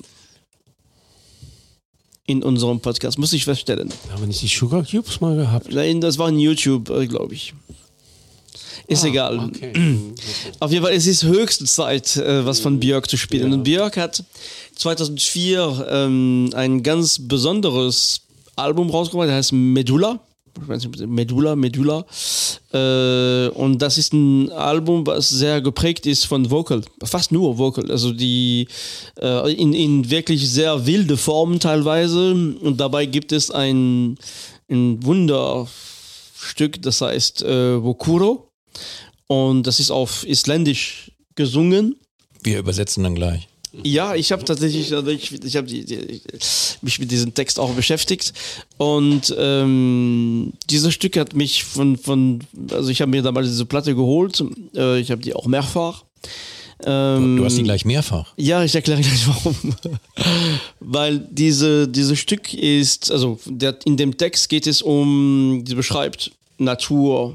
In unserem Podcast, muss ich feststellen. Haben wir nicht die Sugar Cubes mal gehabt? Nein, das war in YouTube, glaube ich. Ist ah, egal. Okay. Auf jeden Fall, es ist höchste Zeit, äh, was von Björk zu spielen. Ja. Und Björk hat zweitausendvier ähm, ein ganz besonderes Album rausgebracht, das heißt Medulla. Ich weiß nicht, Medulla, Medulla. Äh, und das ist ein Album, was sehr geprägt ist von Vocal, fast nur Vocal. Also die äh, in, in wirklich sehr wilde Formen teilweise. Und dabei gibt es ein, ein Wunderstück, das heißt äh, Vokuro. Und das ist auf Isländisch gesungen. Wir übersetzen dann gleich. Ja, ich habe tatsächlich, also ich, ich habe die, die, mich mit diesem Text auch beschäftigt und ähm, dieses Stück hat mich von, von also ich habe mir damals diese Platte geholt, äh, ich habe die auch mehrfach. Ähm, du hast die gleich mehrfach? Ja, ich erkläre gleich warum. Weil diese, dieses Stück ist, also der, in dem Text geht es um, sie beschreibt Natur,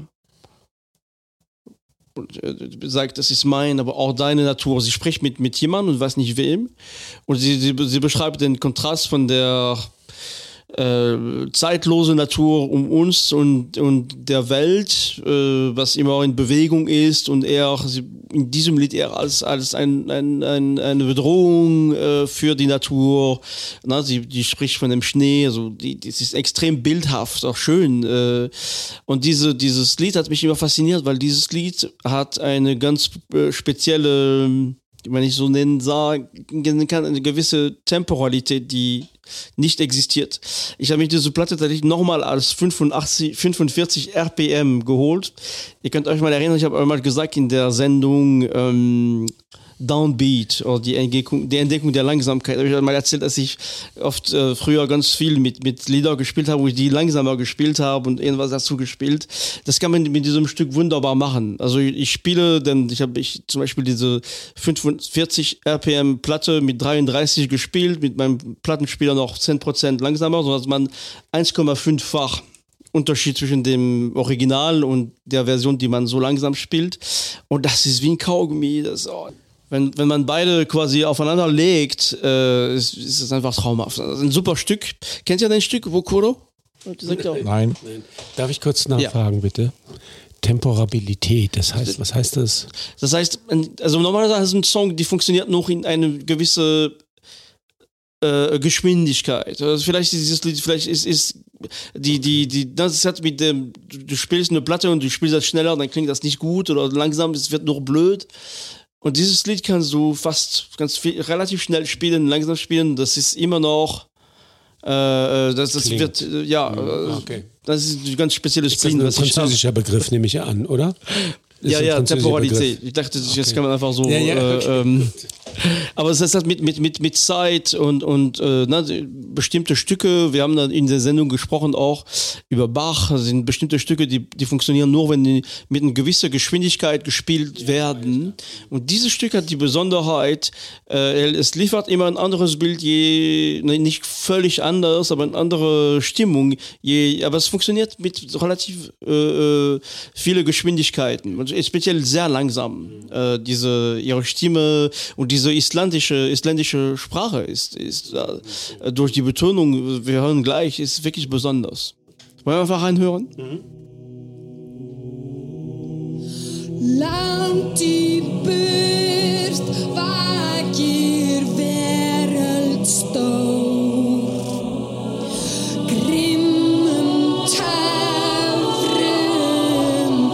sagt, das ist mein, aber auch deine Natur. Sie spricht mit, mit jemandem und weiß nicht wem. Und sie, sie, sie beschreibt den Kontrast von der äh, zeitlosen Natur um uns und, und der Welt, äh, was immer in Bewegung ist und er sie, in diesem Lied eher als, als ein, ein, ein, eine Bedrohung äh, für die Natur. Na, sie die spricht von dem Schnee, also die, das ist extrem bildhaft, auch schön. Äh, und diese, dieses Lied hat mich immer fasziniert, weil dieses Lied hat eine ganz äh, spezielle, wenn ich so nennen sagen kann, eine gewisse Temporalität, die nicht existiert. Ich habe mich diese Platte tatsächlich nochmal als fünfundachtzig, fünfundvierzig R P M geholt. Ihr könnt euch mal erinnern, ich habe einmal gesagt in der Sendung ähm, Downbeat oder die Entdeckung, die Entdeckung der Langsamkeit. Da habe ich mal erzählt, dass ich oft äh, früher ganz viel mit, mit Lieder gespielt habe, wo ich die langsamer gespielt habe und irgendwas dazu gespielt. Das kann man mit diesem Stück wunderbar machen. Also ich, ich spiele, denn ich habe ich zum Beispiel diese fünfundvierzig R P M Platte mit dreiunddreißig gespielt, mit meinem Plattenspieler noch zehn Prozent langsamer, sodass man eins Komma fünf-fach Unterschied zwischen dem Original und der Version, die man so langsam spielt. Und das ist wie ein Kaugummi. Das, oh, wenn, wenn man beide quasi aufeinander legt, äh, ist, ist es einfach traumhaft. Das ist ein super Stück. Kennt ihr dein Stück, Vokuro? Nein. Nein. Darf ich kurz nachfragen, ja. bitte? Temporabilität, das heißt, was heißt das? Das heißt, also normalerweise ist ein Song, die funktioniert noch in eine gewisse äh, Geschwindigkeit. Also vielleicht ist dieses Lied, vielleicht ist, ist die, die, die, das hat mit dem, du spielst eine Platte und du spielst das schneller, dann klingt das nicht gut oder langsam, es wird nur blöd. Und dieses Lied kannst du fast ganz viel, relativ schnell spielen, langsam spielen, das ist immer noch äh, das, das wird, äh, ja, äh, okay. Das ist ein ganz spezielles Ist das ein französischer Begriff, nehme ich an, oder? Ist ja, ja, Temporalität. Ich dachte, okay. Jetzt kann man einfach so. Ja, ja, okay. äh, ähm, Aber es ist halt mit, mit, mit, mit Zeit und, und äh, na, bestimmte Stücke, wir haben dann in der Sendung gesprochen auch über Bach, das sind bestimmte Stücke, die, die funktionieren nur, wenn die mit einer gewissen Geschwindigkeit gespielt werden. Und dieses Stück hat die Besonderheit, äh, es liefert immer ein anderes Bild, je, ne, nicht völlig anders, aber eine andere Stimmung, je, aber es funktioniert mit relativ äh, viele Geschwindigkeiten, und speziell sehr langsam. Äh, diese, ihre Stimme und diese islandische, isländische Sprache ist, ist äh, durch die Betonung, wir hören gleich, ist wirklich besonders. Wollen wir einfach reinhören? Mhm. Langt í burt vakir veröld stór, grimmum töfrum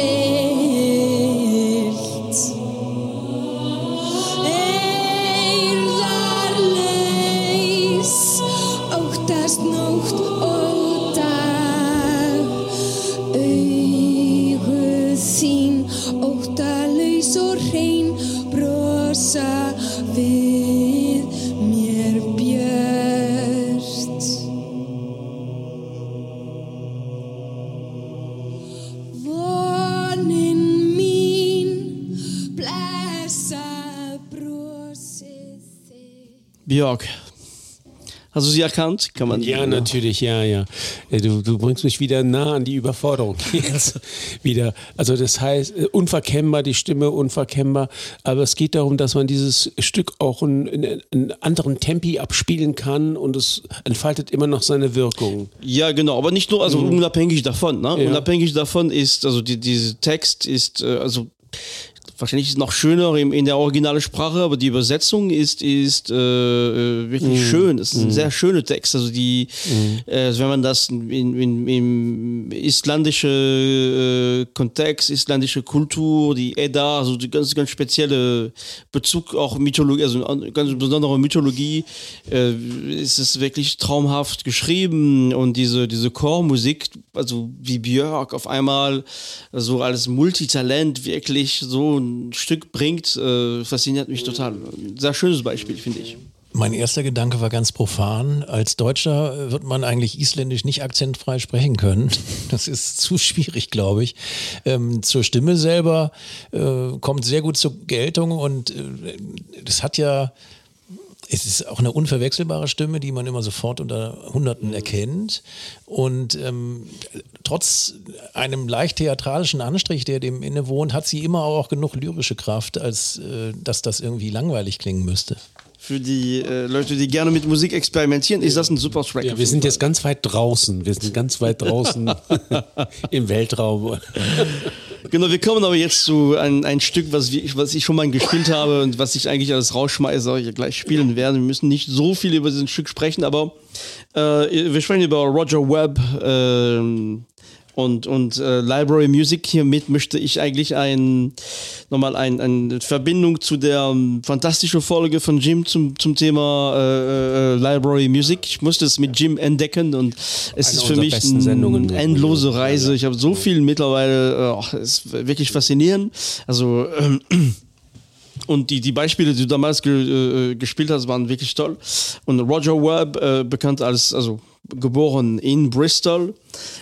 trillt, eirðarlaus óttast nótt og dag, augu þín óttalaus og hrein brosa við mér björt. Vonin mín blessa brosið þitt. Björk. Hast du sie erkannt? Kann man Ja, natürlich, ja, ja. Du, du bringst mich wieder nah an die Überforderung jetzt wieder. Also das heißt, unverkennbar, die Stimme unverkennbar, aber es geht darum, dass man dieses Stück auch in, in, in anderen Tempi abspielen kann und es entfaltet immer noch seine Wirkung. Ja, genau, aber nicht nur, also mhm. unabhängig davon, ne? Ja. Unabhängig davon ist, also die, dieser Text ist, äh, also wahrscheinlich ist es noch schöner in, in der originalen Sprache, aber die Übersetzung ist, ist äh, wirklich mm. schön. Es ist ein mm. sehr schöner Text. Also die, mm. äh, wenn man das in, in, im islandischen äh, Kontext, islandische Kultur, die Edda, also die ganz, ganz spezielle Bezug auch Mythologie, also eine ganz besondere Mythologie, äh, ist es wirklich traumhaft geschrieben, und diese, diese Chormusik, also wie Björk auf einmal so als Multitalent wirklich so ein Stück bringt, äh, fasziniert mich total. Ein sehr schönes Beispiel, finde ich. Mein erster Gedanke war ganz profan. Als Deutscher wird man eigentlich Isländisch nicht akzentfrei sprechen können. Das ist zu schwierig, glaube ich. Ähm, zur Stimme selber äh, kommt sehr gut zur Geltung, und äh, das hat ja, es ist auch eine unverwechselbare Stimme, die man immer sofort unter Hunderten erkennt. Und ähm, trotz einem leicht theatralischen Anstrich, der dem innewohnt, hat sie immer auch genug lyrische Kraft, als äh, dass das irgendwie langweilig klingen müsste. Für die äh, Leute, die gerne mit Musik experimentieren, ist das ein super Track. Ja, wir sind jetzt ganz weit draußen. Wir sind ganz weit draußen im Weltraum. Genau, wir kommen aber jetzt zu ein, ein Stück, was, wir, was ich schon mal gespielt habe und was ich eigentlich als Rausschmeißer hier gleich spielen werde. Wir müssen nicht so viel über dieses Stück sprechen, aber äh, wir sprechen über Roger Webb äh, und, und äh, Library Music. Hiermit möchte ich eigentlich ein, nochmal ein, eine Verbindung zu der um, fantastischen Folge von Jim zum, zum Thema äh, Library Music. Ich musste es mit Jim entdecken, und es eine ist für mich eine endlose Reise. Ich habe so viel mittlerweile, oh, es ist wirklich faszinierend. Also ähm, und die, die Beispiele, die du damals ge, äh, gespielt hast, waren wirklich toll. Und Roger Webb, äh, bekannt als, also geboren in Bristol,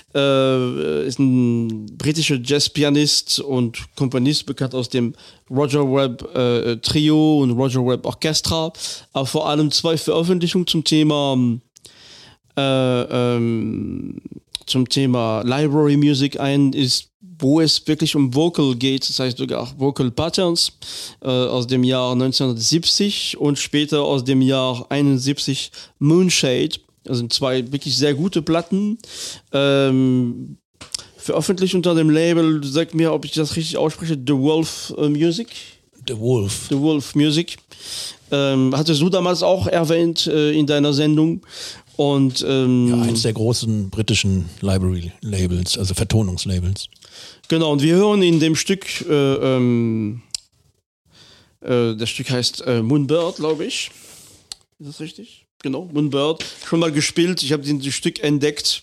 äh, ist ein britischer Jazzpianist und Komponist, bekannt aus dem Roger Webb äh, Trio und Roger Webb Orchestra, aber vor allem zwei Veröffentlichungen zum Thema äh, ähm, zum Thema Library Music. Ein ist, wo es wirklich um Vocal geht, das heißt sogar Vocal Patterns, äh, aus dem Jahr neunzehnhundertsiebzig, und später aus dem Jahr einundsiebzig Moonshade. Das sind zwei wirklich sehr gute Platten. Ähm, veröffentlicht unter dem Label, sag mir, ob ich das richtig ausspreche, The Wolf äh, Music. The Wolf. The Wolf Music. Ähm, hattest du damals auch erwähnt äh, in deiner Sendung. Und, ähm, ja, eins der großen britischen Library-Labels, also Vertonungslabels. Genau, und wir hören in dem Stück, äh, ähm, äh, das Stück heißt äh, Moonbird, glaube ich. Ist das richtig? Genau, Moonbird. Schon mal gespielt, ich habe dieses Stück entdeckt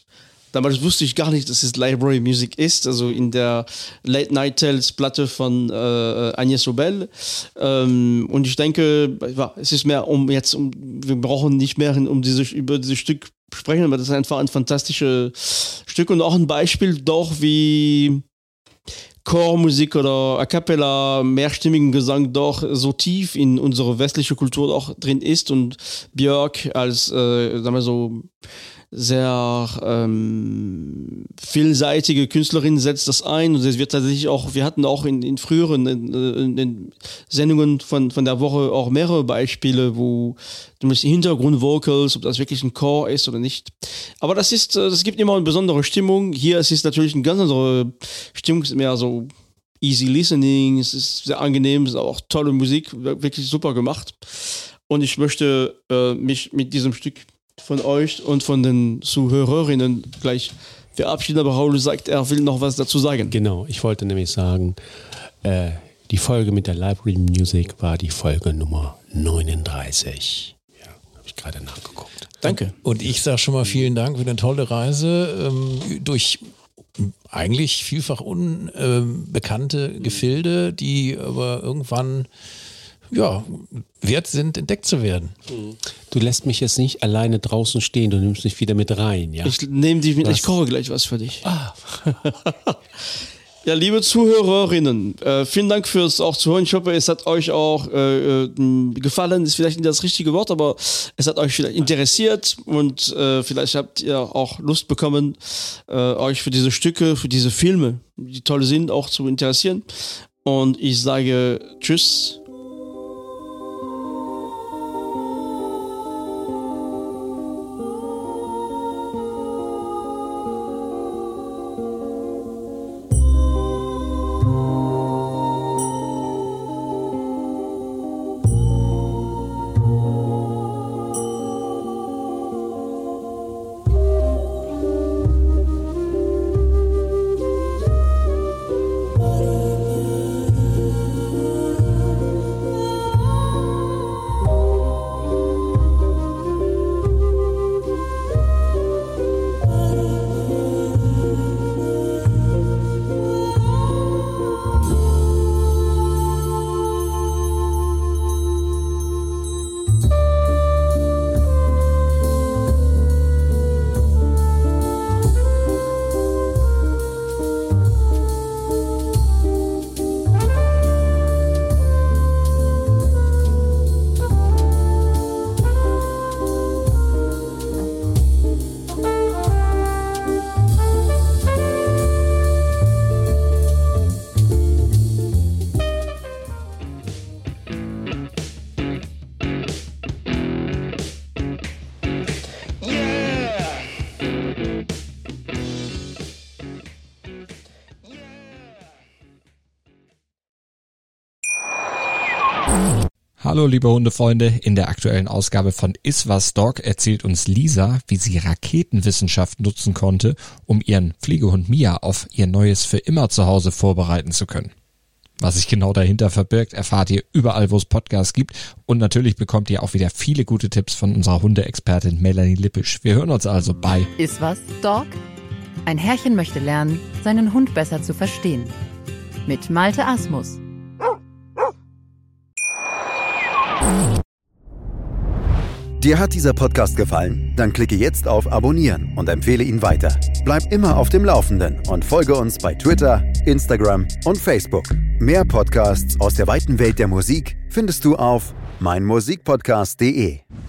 damals wusste ich gar nicht, dass es Library Music ist, also in der Late Night Tales Platte von äh, Agnès Obel. Ähm, und ich denke, ja, es ist mehr um jetzt, um, wir brauchen nicht mehr um diese, über dieses Stück sprechen, aber das ist einfach ein fantastisches Stück und auch ein Beispiel doch, wie Chormusik oder A Cappella, mehrstimmigen Gesang doch so tief in unsere westliche Kultur auch drin ist und Björk als, äh, sagen wir so, sehr ähm, vielseitige Künstlerin setzt das ein und es wird tatsächlich auch, wir hatten auch in, in früheren in, in, in Sendungen von, von der Woche auch mehrere Beispiele, wo du musst Hintergrundvocals, ob das wirklich ein Chor ist oder nicht. Aber das ist, das gibt immer eine besondere Stimmung. Hier es ist natürlich eine ganz andere Stimmung, es ist mehr so easy listening, es ist sehr angenehm, es ist auch tolle Musik, wirklich super gemacht. Und ich möchte äh, mich mit diesem Stück von euch und von den Zuhörerinnen gleich verabschieden, aber Raul sagt, er will noch was dazu sagen. Genau, ich wollte nämlich sagen, äh, die Folge mit der Library Music war die Folge Nummer neununddreißig. Ja, habe ich gerade nachgeguckt. Danke. Und ich sage schon mal vielen Dank für eine tolle Reise ähm, durch eigentlich vielfach unbekannte äh, Gefilde, die aber irgendwann ja, wert sind, entdeckt zu werden. Du lässt mich jetzt nicht alleine draußen stehen, du nimmst mich wieder mit rein, ja? Ich nehme dich mit, Was? Ich koche gleich was für dich. Ah. Ja, liebe Zuhörerinnen, äh, vielen Dank fürs auch Zuhören. Ich hoffe, es hat euch auch äh, gefallen, ist vielleicht nicht das richtige Wort, aber es hat euch vielleicht interessiert und äh, vielleicht habt ihr auch Lust bekommen, äh, euch für diese Stücke, für diese Filme, die toll sind, auch zu interessieren. Und ich sage Tschüss. Hallo liebe Hundefreunde, in der aktuellen Ausgabe von Iswas Dog erzählt uns Lisa, wie sie Raketenwissenschaft nutzen konnte, um ihren Pflegehund Mia auf ihr neues für immer Zuhause vorbereiten zu können. Was sich genau dahinter verbirgt, erfahrt ihr überall, wo es Podcasts gibt und natürlich bekommt ihr auch wieder viele gute Tipps von unserer Hundeexpertin Melanie Lippisch. Wir hören uns also bei Iswas Dog? Ein Herrchen möchte lernen, seinen Hund besser zu verstehen. Mit Malte Asmus. Dir hat dieser Podcast gefallen? Dann klicke jetzt auf Abonnieren und empfehle ihn weiter. Bleib immer auf dem Laufenden und folge uns bei Twitter, Instagram und Facebook. Mehr Podcasts aus der weiten Welt der Musik findest du auf meinmusikpodcast punkt de.